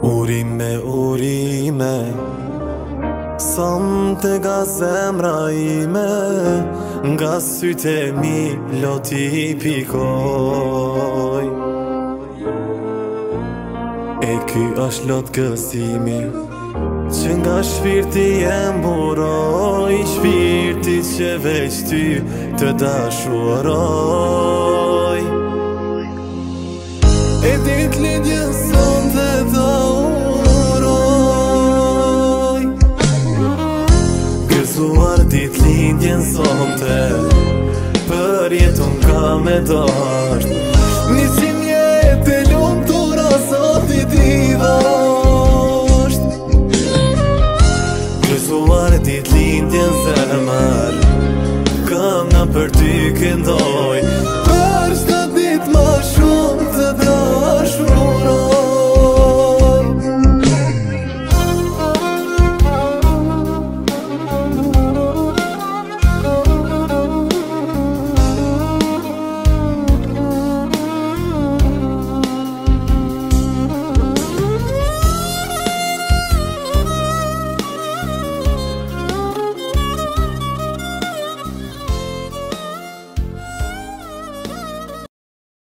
Urime Sante nga zemra ime Nga syte mi loti pikoj E ky është lot gëzimi Që nga shpirti jem buroj Shpirti që veç ty të dashuroj E dit lidhjen sonte të uroj Gëzuar dit lidhjen sonte Për jetun ka me dart